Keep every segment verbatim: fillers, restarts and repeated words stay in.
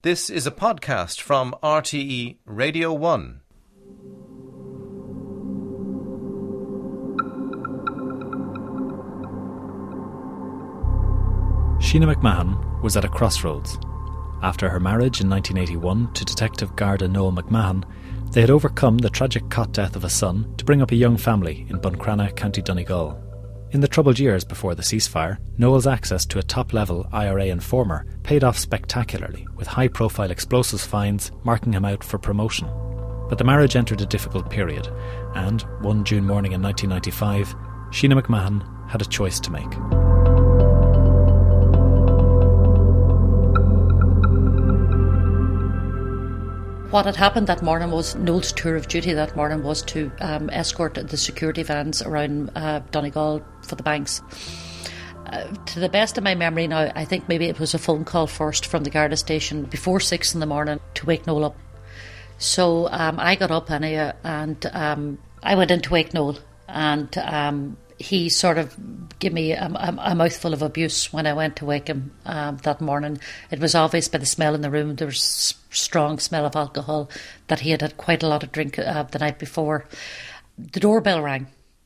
This is a podcast from R T E Radio one. Sheena McMahon was at a crossroads. After her marriage in nineteen eighty-one to Detective Garda Noel McMahon, they had overcome the tragic cot death of a son to bring up a young family in Buncrana, County Donegal. In the troubled years before the ceasefire, Noel's access to a top-level I R A informer paid off spectacularly, with high-profile explosives finds marking him out for promotion. But the marriage entered a difficult period, and one June morning in nineteen ninety-five, Sheena McMahon had a choice to make. What had happened that morning was Noel's tour of duty that morning was to um, escort the security vans around uh, Donegal for the banks. Uh, to the best of my memory now, I think maybe it was a phone call first from the Garda station before six in the morning to wake Noel up. So um, I got up anyway, and um, I went in to wake Noel, and um, he sort of gave me a, a, a mouthful of abuse when I went to wake him um, that morning. It was obvious by the smell in the room. There was strong smell of alcohol, that he had had quite a lot of drink uh, the night before. The doorbell rang,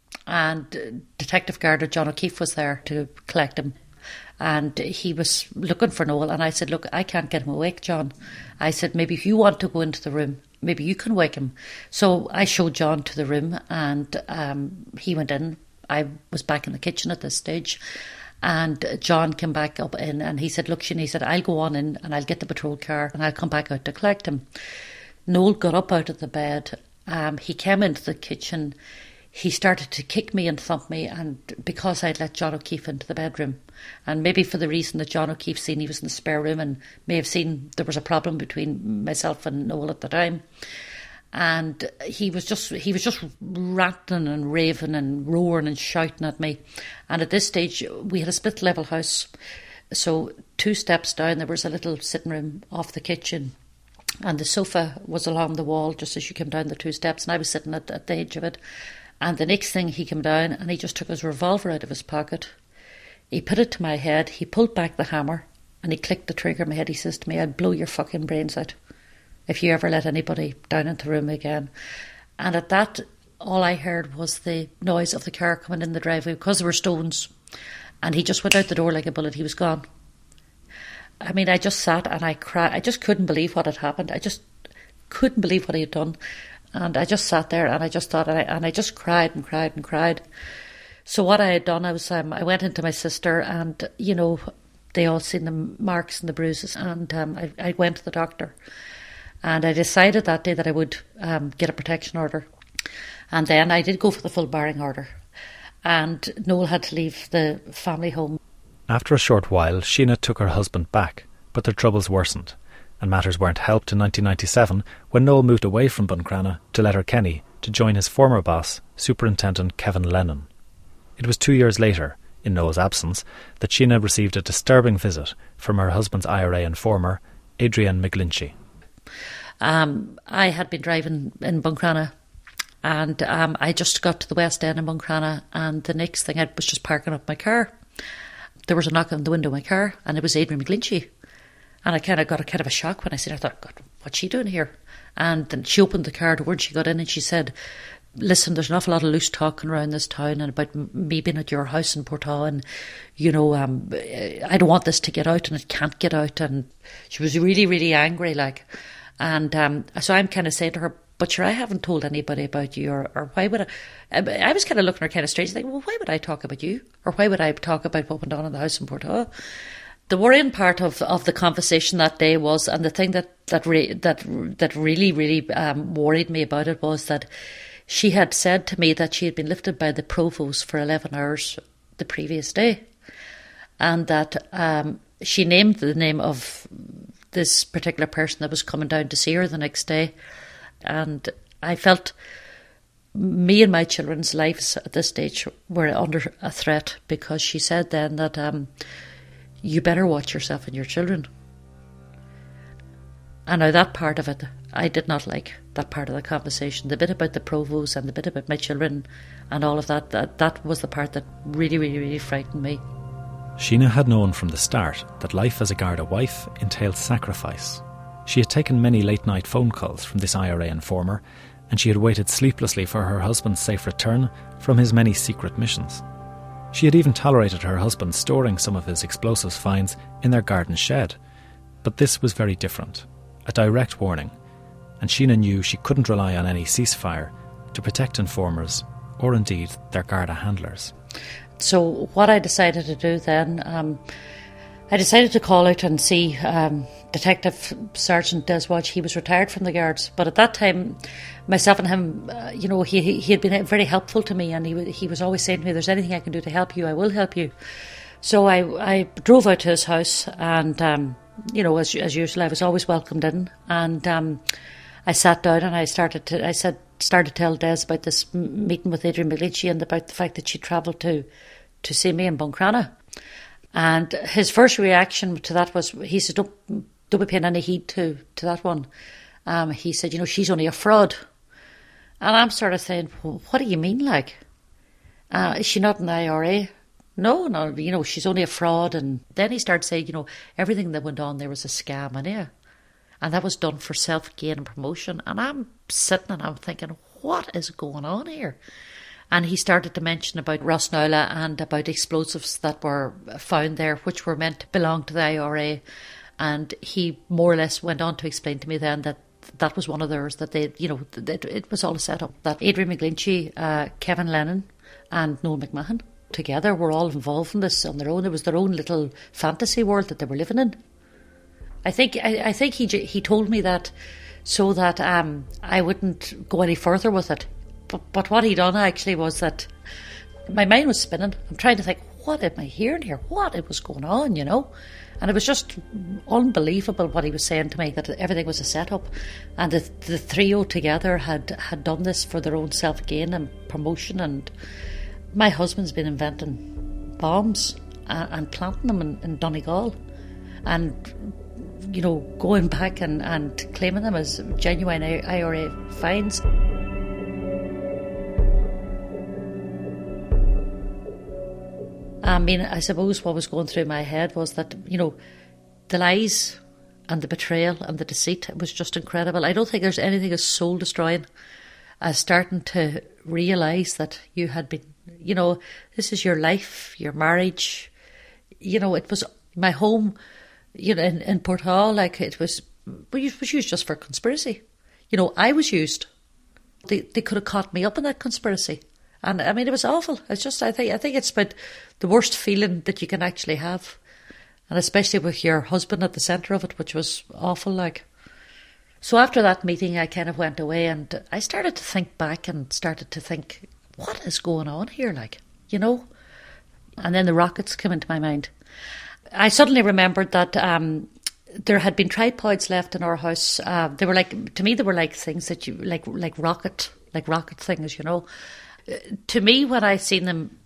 and Detective Garda John O'Keefe was there to collect him, and he was looking for Noel, and I said, look, I can't get him awake, John. I said, maybe if you want to go into the room, maybe you can wake him. So I showed John to the room, and um, he went in. I was back in the kitchen at this stage, and John came back up in, and he said, look, Sheena, he said, I'll go on in and I'll get the patrol car and I'll come back out to collect him. Noel got up out of the bed. Um, he came into the kitchen. He started to kick me and thump me, and because I'd let John O'Keefe into the bedroom, and maybe for the reason that John O'Keefe seen he was in the spare room and may have seen there was a problem between myself and Noel at the time. And he was just he was just ranting and raving and roaring and shouting at me. And at this stage, we had a split level house. So two steps down, there was a little sitting room off the kitchen. And the sofa was along the wall just as you came down the two steps. And I was sitting at, at the edge of it. And the next thing, he came down and he just took his revolver out of his pocket. He put it to my head. He pulled back the hammer and he clicked the trigger in my head. He says to me, I'll blow your fucking brains out if you ever let anybody down into the room again. And at that, all I heard was the noise of the car coming in the driveway, because there were stones. And he just went out the door like a bullet. He was gone. I mean, I just sat and I cried. I just couldn't believe what had happened. I just couldn't believe what he had done. And I just sat there and I just thought, and I, and I just cried and cried and cried. So what I had done, I was, um, I went into my sister, and, you know, they all seen the marks and the bruises, and um, I, I went to the doctor. And I decided that day that I would um, get a protection order. And then I did go for the full barring order. And Noel had to leave the family home. After a short while, Sheena took her husband back, but their troubles worsened, and matters weren't helped in nineteen ninety-seven when Noel moved away from Buncrana to Letterkenny to join his former boss, Superintendent Kevin Lennon. It was two years later, in Noel's absence, that Sheena received a disturbing visit from her husband's I R A informer, Adrienne McGlinchey. Um, I had been driving in Buncrana, and um, I just got to the West End in Buncrana, and the next thing I was just parking up my car. There was a knock on the window of my car, and it was Adrienne McGlinchey. And I kind of got a kind of a shock when I seen her. I thought, God, what's she doing here? And then she opened the car door and she got in and she said, listen, there's an awful lot of loose talking around this town and about me being at your house in Portaw, and, you know, um, I don't want this to get out, and it can't get out. And she was really, really angry, like. And um, so I'm kind of saying to her, but sure, I haven't told anybody about you, or, or why would I? I was kind of looking at her kind of strange, thinking, well, why would I talk about you? Or why would I talk about what went on in the house in Portaw? The worrying part of, of the conversation that day was, and the thing that that re, that that really, really um, worried me about it was that she had said to me that she had been lifted by the provost for eleven hours the previous day, and that um, she named the name of this particular person that was coming down to see her the next day. And I felt me and my children's lives at this stage were under a threat, because she said then that um, you better watch yourself and your children. And now that part of it, I did not like that part of the conversation. The bit about the provost and the bit about my children and all of that, that, that was the part that really, really, really frightened me. Sheena had known from the start that life as a Garda wife entailed sacrifice. She had taken many late-night phone calls from this I R A informer, and she had waited sleeplessly for her husband's safe return from his many secret missions. She had even tolerated her husband storing some of his explosives finds in their garden shed. But this was very different, a direct warning, and Sheena knew she couldn't rely on any ceasefire to protect informers or indeed their Garda handlers. So what I decided to do then, um, I decided to call out and see um, Detective Sergeant Des Walsh. He was retired from the Guards, but at that time, myself and him, uh, you know, he he had been very helpful to me, and he he was always saying to me, "There's anything I can do to help you, I will help you." So I I drove out to his house, and um, you know, as as usual, I was always welcomed in, and um, I sat down and I started to I said started to tell Des about this meeting with Adrian McGlinchey and about the fact that she travelled to to see me in Buncrana. And his first reaction to that was, he said, don't, don't be paying any heed to, to that one. Um, he said, you know, she's only a fraud. And I'm sort of saying, well, what do you mean, like? Uh, is she not in the I R A? No, no, you know, she's only a fraud. And then he started saying, you know, everything that went on there was a scam, and yeah. And that was done for self-gain and promotion. And I'm sitting and I'm thinking, what is going on here? And he started to mention about Rosnowla and about explosives that were found there, which were meant to belong to the I R A. And he more or less went on to explain to me then that that was one of theirs, that they, you know, it, it was all a setup. That Adrian McGlinchey, uh, Kevin Lennon and Noel McMahon together were all involved in this on their own. It was their own little fantasy world that they were living in. I think I, I think he he told me that so that um, I wouldn't go any further with it. But, but what he done actually was that my mind was spinning. I'm trying to think, what am I hearing here? What it was going on, you know? And it was just unbelievable what he was saying to me, that everything was a setup. And the, the trio together had, had done this for their own self-gain and promotion. And my husband's been inventing bombs and, and planting them in, in Donegal. And, you know, going back and, and claiming them as genuine I R A finds. I mean, I suppose what was going through my head was that, you know, the lies and the betrayal and the deceit was just incredible. I don't think there's anything as soul-destroying as starting to realise that you had been, you know, this is your life, your marriage. You know, it was my home, you know, in, in Porthall, like it was, it was used just for conspiracy. You know, I was used. They, they could have caught me up in that conspiracy. And I mean, it was awful. It's just, I think, I think it's about the worst feeling that you can actually have, and especially with your husband at the centre of it, which was awful. Like, so after that meeting, I kind of went away, and I started to think back and started to think, what is going on here? Like, you know. And then the rockets came into my mind. I suddenly remembered that um, there had been tripods left in our house. Uh, they were like, to me, they were like things that you like, like rocket, like rocket things, you know. To me, when I seen them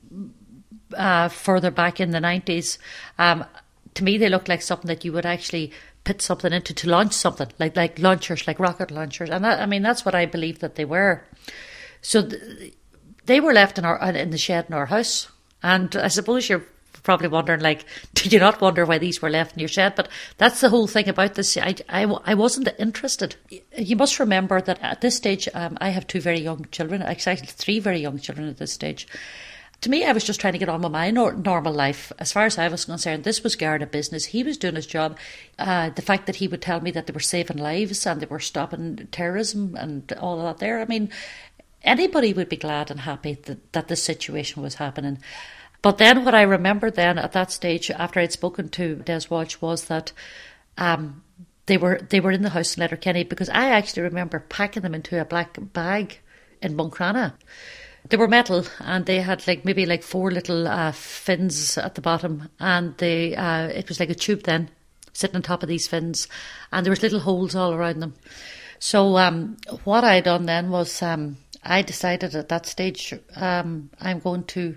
uh, further back in the nineties, um, to me they looked like something that you would actually put something into to launch something, like like launchers, like rocket launchers. And that, I mean, that's what I believe that they were. So th- they were left in our in the shed in our house. And I suppose you're probably wondering, like, did you not wonder why these were left in your shed? But that's the whole thing about this. I, I, I wasn't interested. You must remember that at this stage, um, I have two very young children, actually three very young children at this stage. To me, I was just trying to get on with my nor- normal life. As far as I was concerned, this was Garda business. He was doing his job. Uh, the fact that he would tell me that they were saving lives and they were stopping terrorism and all of that there, I mean, anybody would be glad and happy that, that this situation was happening. But then what I remember then at that stage, after I'd spoken to Des Walsh, was that um, they were they were in the house in Letterkenny, because I actually remember packing them into a black bag in Buncrana. They were metal, and they had like maybe like four little uh, fins at the bottom, and they uh, it was like a tube then sitting on top of these fins, and there was little holes all around them. So um, what I done then was um, I decided at that stage um, I'm going to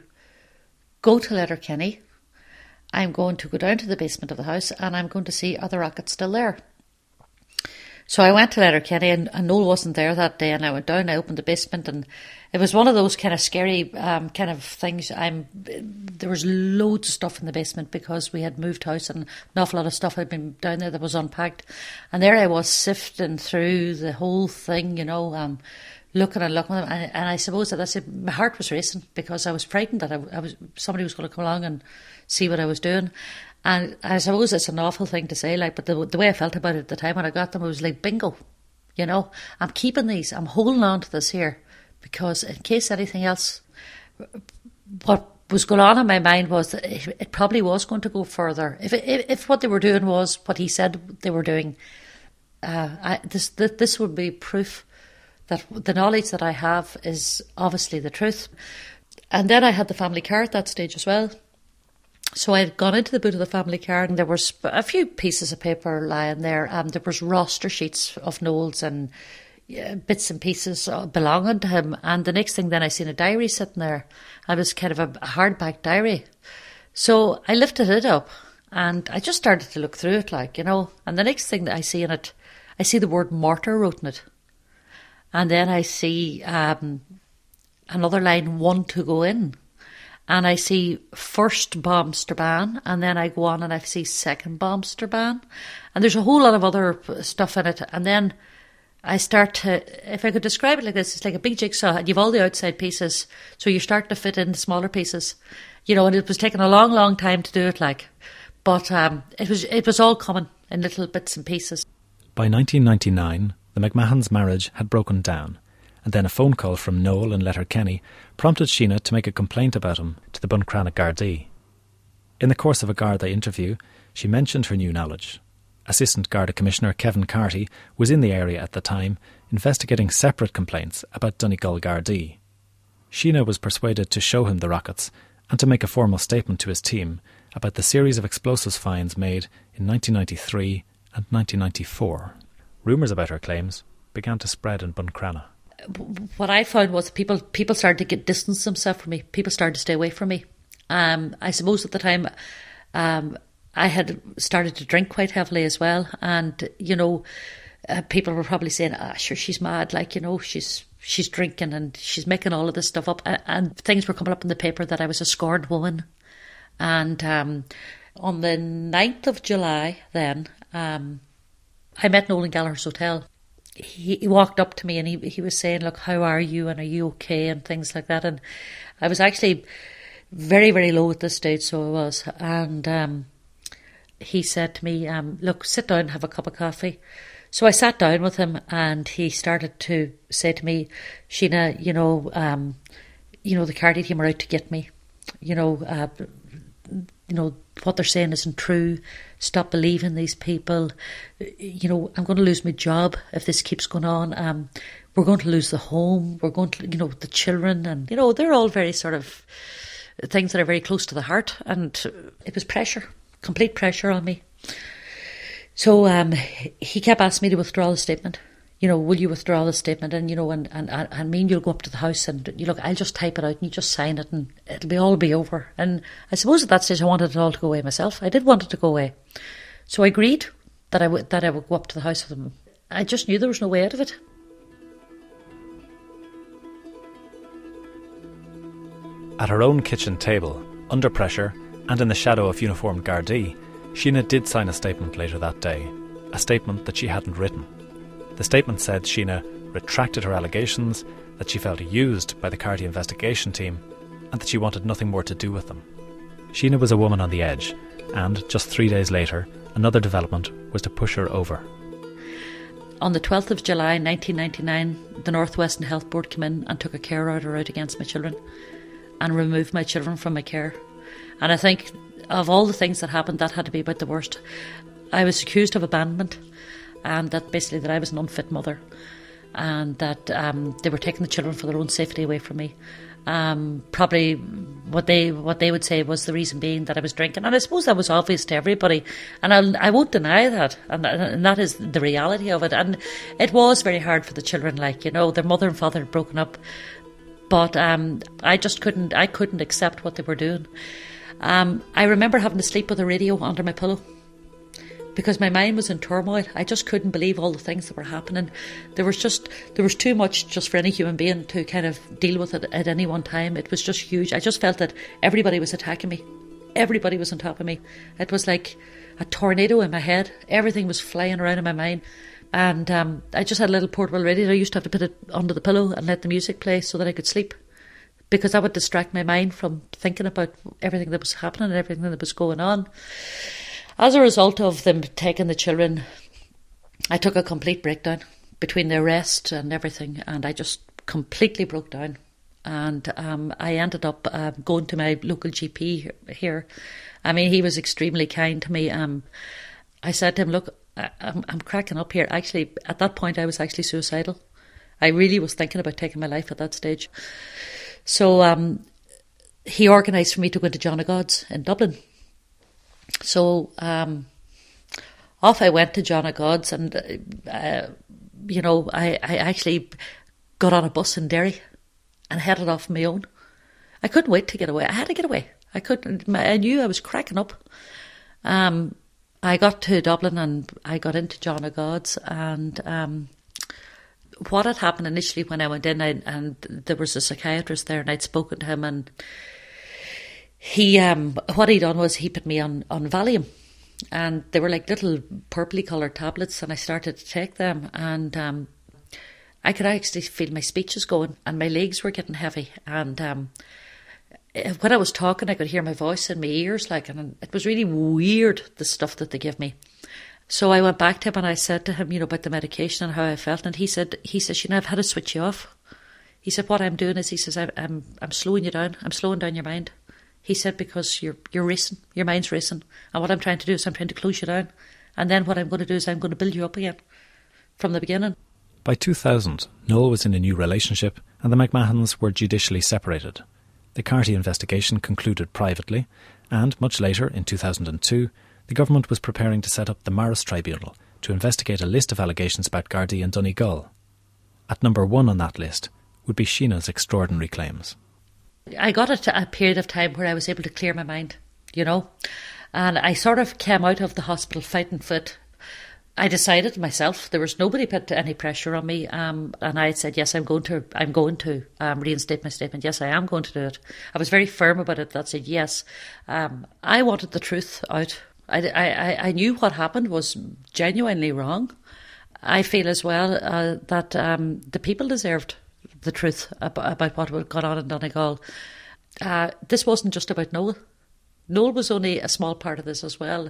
go to Letterkenny. I'm going to go down to the basement of the house, and I'm going to see, are the rockets still there? So I went to Letterkenny, and, and Noel wasn't there that day, and I went down, I opened the basement, and it was one of those kind of scary um, kind of things. I'm There was loads of stuff in the basement because we had moved house, and an awful lot of stuff had been down there that was unpacked. And there I was sifting through the whole thing, you know, um, looking and looking at them. And, and I suppose that I said my heart was racing because I was frightened that I, I was somebody was going to come along and see what I was doing. And I suppose it's an awful thing to say, like, but the, the way I felt about it at the time when I got them, it was like bingo, you know. I'm keeping these, I'm holding on to this here because in case anything else, what was going on in my mind was that it, it probably was going to go further. If, if if what they were doing was what he said they were doing, uh, I, this this would be proof that the knowledge that I have is obviously the truth. And then I had the family car at that stage as well. So I had gone into the boot of the family car, and there was a few pieces of paper lying there. Um, there was roster sheets of Noel's and uh, bits and pieces belonging to him. And the next thing then I seen a diary sitting there. It was kind of a, a hardback diary. So I lifted it up and I just started to look through it, like, you know. And the next thing that I see in it, I see the word mortar wrote in it. And then I see um, another line, one to go in. And I see first Bomster ban, and then I go on and I see second Bomster ban. And there's a whole lot of other stuff in it. And then I start to, if I could describe it like this, it's like a big jigsaw, and you've all the outside pieces, so you're starting to fit in the smaller pieces. You know, and it was taking a long, long time to do it, like. But um, it was it was all coming in little bits and pieces. By nineteen ninety-nine, the McMahon's marriage had broken down. And then a phone call from Noel in Letterkenny prompted Sheena to make a complaint about him to the Buncrana Gardaí. In the course of a Garda interview, she mentioned her new knowledge. Assistant Garda Commissioner Kevin Carty was in the area at the time, investigating separate complaints about Donegal Gardaí. Sheena was persuaded to show him the rockets and to make a formal statement to his team about the series of explosives finds made in nineteen ninety-three and nineteen ninety-four. Rumours about her claims began to spread in Buncrana. What I found was people people started to get distance themselves from me. People started to stay away from me. Um, I suppose at the time um, I had started to drink quite heavily as well. And, you know, uh, people were probably saying, ah, sure, she's mad. Like, you know, she's she's drinking and she's making all of this stuff up. And, and things were coming up in the paper that I was a scorned woman. And um, on the ninth of July then, um, I met Noel in Gallagher's Hotel. He, he walked up to me and he he was saying, look, how are you and are you okay and things like that. And I was actually very, very low at this stage, so I was. And um, he said to me, um, look, sit down and have a cup of coffee. So I sat down with him and he started to say to me, Sheena, you know, um, you know, the Cardi team are out to get me. You know, uh, you know, what they're saying isn't true. Stop believing these people. You know, I'm going to lose my job if this keeps going on. Um, we're going to lose the home. We're going to, you know, the children. And, you know, they're all very sort of things that are very close to the heart. And it was pressure, complete pressure on me. So um, he kept asking me to withdraw the statement. You know, will you withdraw the statement? And, you know, and, and, and me and you'll go up to the house and, you look, I'll just type it out and you just sign it and it'll be all be over. And I suppose at that stage I wanted it all to go away myself. I did want it to go away. So I agreed that I would, that I would go up to the house with him. I just knew there was no way out of it. At her own kitchen table, under pressure, and in the shadow of uniformed Gardaí, Sheena did sign a statement later that day, a statement that she hadn't written. The statement said Sheena retracted her allegations, that she felt used by the Carty investigation team, and that she wanted nothing more to do with them. Sheena was a woman on the edge, and just three days later, another development was to push her over. On the twelfth of July nineteen ninety-nine, the North Western Health Board came in and took a care order out against my children and removed my children from my care. And I think of all the things that happened, that had to be about the worst. I was accused of abandonment, and that basically that I was an unfit mother, and that um, they were taking the children for their own safety away from me. Um, probably what they what they would say was the reason being that I was drinking, and I suppose that was obvious to everybody, and I'll, I won't deny that, and, and that is the reality of it. And it was very hard for the children, like, you know, their mother and father had broken up, but um, I just couldn't I couldn't accept what they were doing. Um, I remember having to sleep with a radio under my pillow, because my mind was in turmoil. I just couldn't believe all the things that were happening. There was just, there was too much just for any human being to kind of deal with it at any one time. It was just huge. I just felt that everybody was attacking me. Everybody was on top of me. It was like a tornado in my head. Everything was flying around in my mind. And um, I just had a little portable radio. I used to have to put it under the pillow and let the music play so that I could sleep, because that would distract my mind from thinking about everything that was happening and everything that was going on. As a result of them taking the children, I took a complete breakdown between the arrest and everything, and I just completely broke down. And um, I ended up uh, going to my local G P here. I mean, he was extremely kind to me. Um, I said to him, look, I, I'm, I'm cracking up here. Actually, at that point, I was actually suicidal. I really was thinking about taking my life at that stage. So um, he organised for me to go into John of God's in Dublin. So um, off I went to John of God's, and, uh, you know, I, I actually got on a bus in Derry and headed off on my own. I couldn't wait to get away. I had to get away. I couldn't. I knew I was cracking up. Um, I got to Dublin and I got into John of God's, and um, what had happened initially when I went in, I, and there was a psychiatrist there, and I'd spoken to him, and he, um, what he done was he put me on, on Valium, and they were like little purpley coloured tablets, and I started to take them, and um, I could actually feel my speech was going, and my legs were getting heavy, and um, when I was talking, I could hear my voice in my ears, like, and it was really weird, the stuff that they give me. So I went back to him and I said to him, you know, about the medication and how I felt, and he said, he says, you know, I've had to switch you off. He said, what I'm doing is, he says, I'm, I'm, I'm slowing you down. I'm slowing down your mind. He said, because you're, you're racing, your mind's racing, and what I'm trying to do is I'm trying to close you down, and then what I'm going to do is I'm going to build you up again from the beginning. By two thousand, Noel was in a new relationship, and the McMahons were judicially separated. The Carty investigation concluded privately, and much later, in two thousand two, the government was preparing to set up the Maris Tribunal to investigate a list of allegations about Gardaí and Donegal. At number one on that list would be Sheena's extraordinary claims. I got a, a period of time where I was able to clear my mind, you know, and I sort of came out of the hospital fighting fit. I decided myself, there was nobody put any pressure on me, um, and I said, yes, I'm going to I'm going to um, reinstate my statement. Yes, I am going to do it. I was very firm about it. That said, yes, um, I wanted the truth out. I, I, I knew what happened was genuinely wrong. I feel as well uh, that um, the people deserved the truth about, about what had gone on in Donegal. Uh, this wasn't just about Noel. Noel was only a small part of this as well.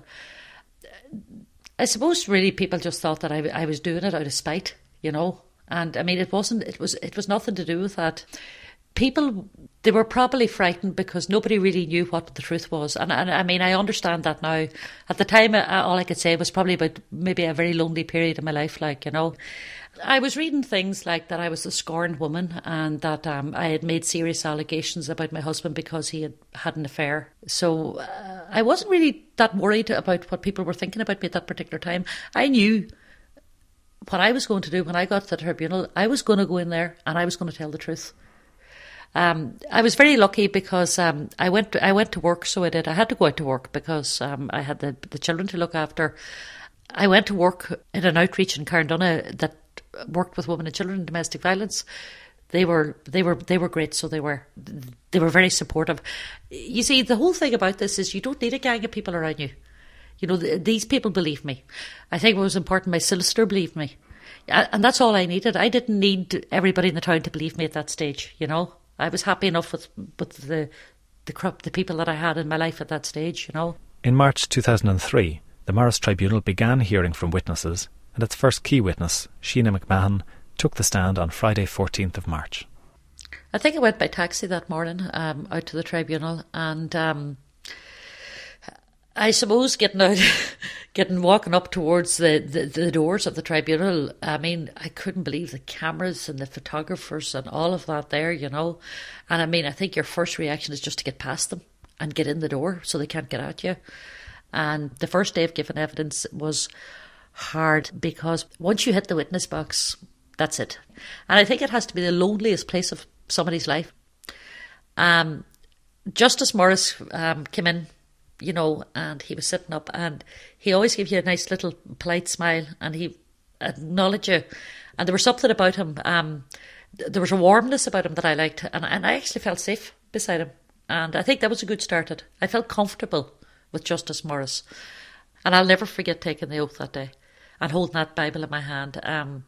I suppose really people just thought that I, I was doing it out of spite, you know. And I mean, it wasn't. It was. It was nothing to do with that. People, they were probably frightened because nobody really knew what the truth was. And, and I mean, I understand that now. At the time, I, all I could say was probably about maybe a very lonely period in my life, like, you know. I was reading things like that I was a scorned woman, and that um, I had made serious allegations about my husband because he had had an affair. So uh, I wasn't really that worried about what people were thinking about me at that particular time. I knew what I was going to do when I got to the tribunal. I was going to go in there and I was going to tell the truth. Um, I was very lucky because um, I went to, I went to work, so I did. I had to go out to work because um, I had the, the children to look after. I went to work in an outreach in Carndonagh that worked with women and children in domestic violence. They were they were they were great, so they were they were very supportive. You see, the whole thing about this is you don't need a gang of people around you. You know, th- these people believe me. I think what was important, my solicitor believed me, and that's all I needed. I didn't need everybody in the town to believe me at that stage. You know, I was happy enough with with the the crop, the people that I had in my life at that stage. You know. In March two thousand three, the Maris Tribunal began hearing from witnesses, and its first key witness, Sheena McMahon, took the stand on Friday fourteenth of March. I think I went by taxi that morning um, out to the tribunal, and um, I suppose getting out, getting walking up towards the, the, the doors of the tribunal, I mean, I couldn't believe the cameras and the photographers and all of that there, you know. And I mean, I think your first reaction is just to get past them and get in the door so they can't get at you. And the first day of giving evidence was hard because once you hit the witness box, that's it. And I think it has to be the loneliest place of somebody's life. Um, Justice Morris um, came in. you know, and he was sitting up, and he always gave you a nice little polite smile, and he acknowledged you. And there was something about him, um, there was a warmness about him that I liked, and, and I actually felt safe beside him. And I think that was a good start. It. I felt comfortable with Justice Morris. And I'll never forget taking the oath that day and holding that Bible in my hand. Um,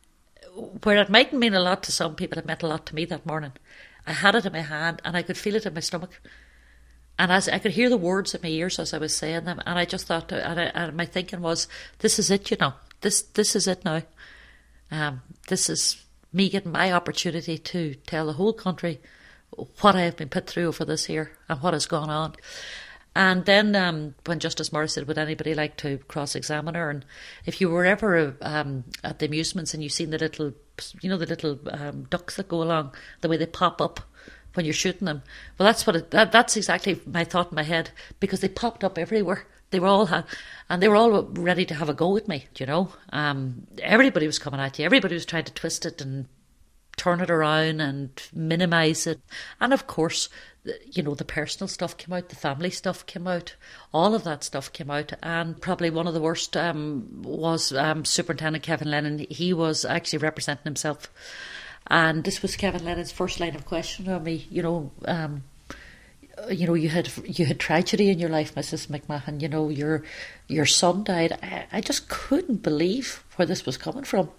where it mightn't mean a lot to some people, it meant a lot to me that morning. I had it in my hand and I could feel it in my stomach. And as I could hear the words in my ears as I was saying them. And I just thought, and, I, and my thinking was, this is it, you know. This this is it now. Um, this is me getting my opportunity to tell the whole country what I have been put through over this year and what has gone on. And then um, when Justice Morris said, would anybody like to cross-examine her? And if you were ever um, at the amusements and you've seen the little, you know, the little um, ducks that go along, the way they pop up when you're shooting them. Well, that's what it, that, that's exactly my thought in my head, because they popped up everywhere. They were all, ha- and they were all ready to have a go at me, you know. Um, everybody was coming at you. Everybody was trying to twist it and turn it around and minimise it. And of course, you know, the personal stuff came out, the family stuff came out, all of that stuff came out. And probably one of the worst um, was um, Superintendent Kevin Lennon. He was actually representing himself. And this was Kevin Lennon's first line of question on me, you know, um, you know, you had you had tragedy in your life, Missus McMahon, you know, your your son died. I, I just couldn't believe where this was coming from.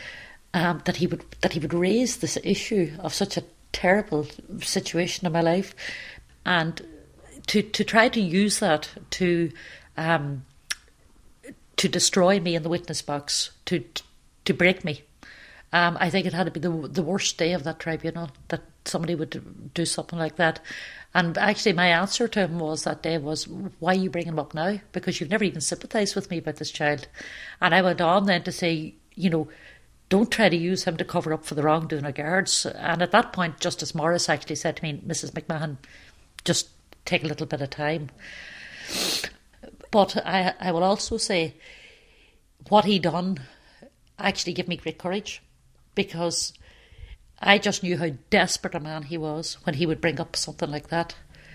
Um, that he would that he would raise this issue of such a terrible situation in my life, and to to try to use that to um, to destroy me in the witness box, to to break me. Um, I think it had to be the the worst day of that tribunal, that somebody would do something like that. And actually, my answer to him was that day was, "Why are you bringing him up now? Because you've never even sympathised with me about this child." And I went on then to say, you know, don't try to use him to cover up for the wrongdoing of guards. And at that point, Justice Morris actually said to me, Missus McMahon, just take a little bit of time. But I, I will also say what he done actually gave me great courage, because I just knew how desperate a man he was when he would bring up something like that.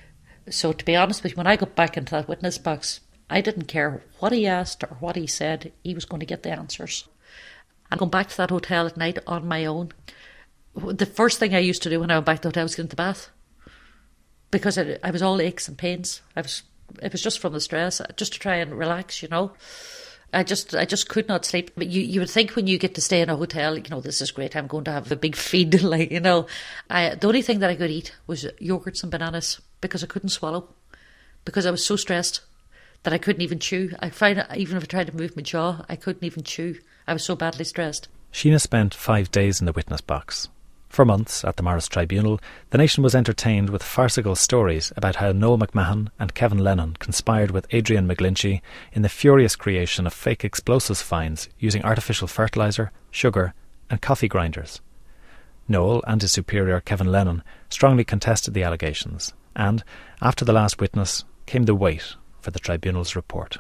So to be honest with you, when I got back into that witness box, I didn't care what he asked or what he said, he was going to get the answers. And going back to that hotel at night on my own, the first thing I used to do when I went back to the hotel was get into the bath, because I, I was all aches and pains. I was, it was just from the stress, just to try and relax, you know. I just, I just could not sleep. But you, you would think when you get to stay in a hotel, you know, this is great. I'm going to have a big feed, like, you know. I, the only thing that I could eat was yogurts and bananas, because I couldn't swallow, because I was so stressed that I couldn't even chew. I find even if I tried to move my jaw, I couldn't even chew. I was so badly stressed. Sheena spent five days in the witness box. For months at the Morris Tribunal, the nation was entertained with farcical stories about how Noel McMahon and Kevin Lennon conspired with Adrian McGlinchey in the furious creation of fake explosives finds using artificial fertiliser, sugar and coffee grinders. Noel and his superior Kevin Lennon strongly contested the allegations, and after the last witness came the wait for the tribunal's report.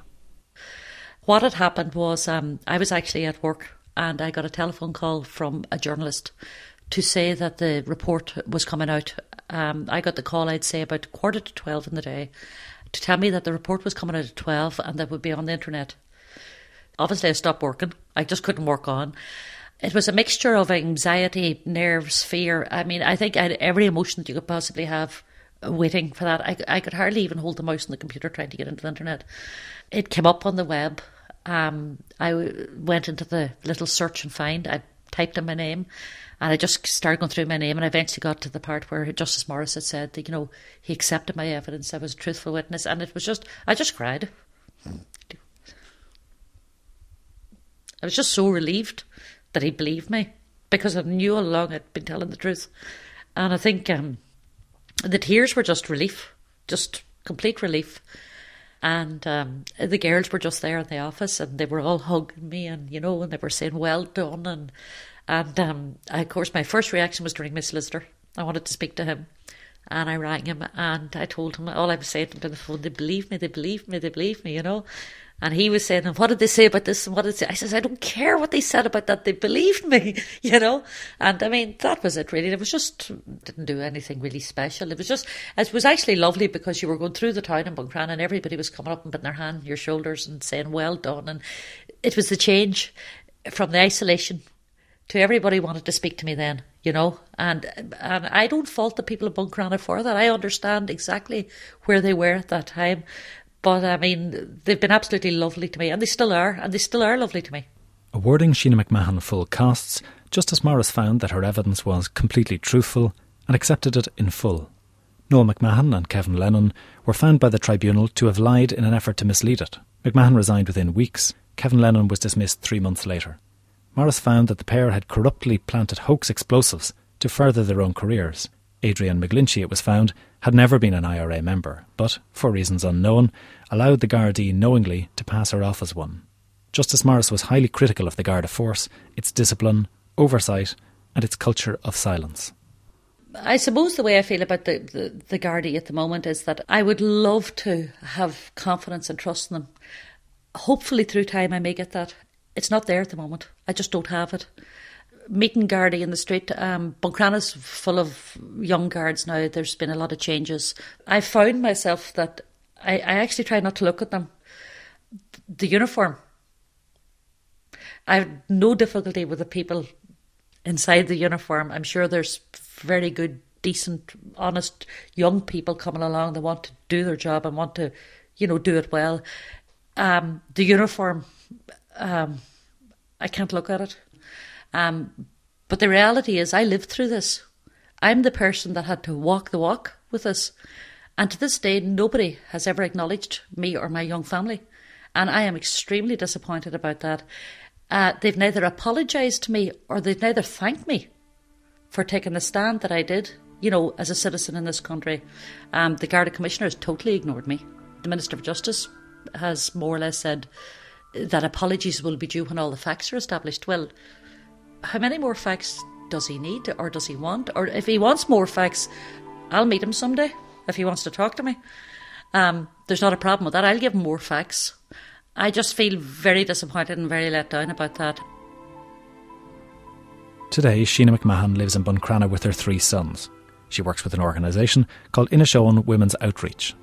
What had happened was um, I was actually at work and I got a telephone call from a journalist to say that the report was coming out. Um, I got the call, I'd say, about quarter to twelve in the day, to tell me that the report was coming out at twelve and that would be on the internet. Obviously, I stopped working. I just couldn't work on. It was a mixture of anxiety, nerves, fear. I mean, I think I had every emotion that you could possibly have waiting for that. I, I could hardly even hold the mouse on the computer trying to get into the internet. It came up on the web. Um, I w- went into the little search and find. I typed in my name and I just started going through my name, and I eventually got to the part where Justice Morris had said that, you know, he accepted my evidence. I was a truthful witness, and it was just, I just cried. I was just so relieved that he believed me, because I knew all along I'd been telling the truth. And I think um, the tears were just relief, just complete relief. And um, the girls were just there in the office, and they were all hugging me, and, you know, and they were saying, well done. And, and um, I, of course, my first reaction was to ring my solicitor. I wanted to speak to him. And I rang him and I told him, all I was saying to him on the phone, they believe me, they believe me, they believe me, you know. And he was saying, what did they say about this? And what did they say? I says, I don't care what they said about that. They believed me, you know. And I mean, that was it really. It was just, didn't do anything really special. It was just, it was actually lovely because you were going through the town in Buncrana and everybody was coming up and putting their hand on your shoulders and saying, well done. And it was the change from the isolation to everybody wanted to speak to me then, you know. And and I don't fault the people of Buncrana for that. I understand exactly where they were at that time. But, I mean, they've been absolutely lovely to me, and they still are, and they still are lovely to me. Awarding Sheena McMahon full costs, Justice Morris found that her evidence was completely truthful and accepted it in full. Noel McMahon and Kevin Lennon were found by the tribunal to have lied in an effort to mislead it. McMahon resigned within weeks. Kevin Lennon was dismissed three months later. Morris found that the pair had corruptly planted hoax explosives to further their own careers. Adrian McGlinchey, it was found, had never been an I R A member, but, for reasons unknown, allowed the Gardaí knowingly to pass her off as one. Justice Morris was highly critical of the Garda force, its discipline, oversight, and its culture of silence. I suppose the way I feel about the, the, the Gardaí at the moment is that I would love to have confidence and trust in them. Hopefully through time I may get that. It's not there at the moment. I just don't have it. Meeting Gardaí in the street, um, Buncrana's full of young guards now. There's been a lot of changes. I found myself that I, I actually try not to look at them. The uniform. I have no difficulty with the people inside the uniform. I'm sure there's very good, decent, honest young people coming along that want to do their job and want to, you know, do it well. Um, the uniform, um, I can't look at it. Um, but the reality is I lived through this. I'm the person that had to walk the walk with this. And to this day, nobody has ever acknowledged me or my young family. And I am extremely disappointed about that. Uh, they've neither apologised to me or they've neither thanked me for taking the stand that I did, you know, as a citizen in this country. Um, the Garda Commissioner has totally ignored me. The Minister for Justice has more or less said that apologies will be due when all the facts are established. Well, how many more facts does he need or does he want? Or if he wants more facts, I'll meet him someday if he wants to talk to me. Um, there's not a problem with that. I'll give him more facts. I just feel very disappointed and very let down about that. Today, Sheena McMahon lives in Buncrana with her three sons. She works with an organisation called Inishowen Women's Outreach.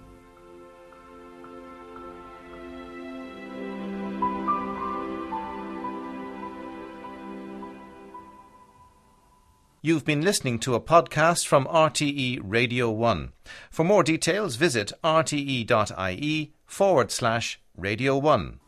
You've been listening to a podcast from R T E Radio one. For more details, visit rte.ie forward slash Radio one.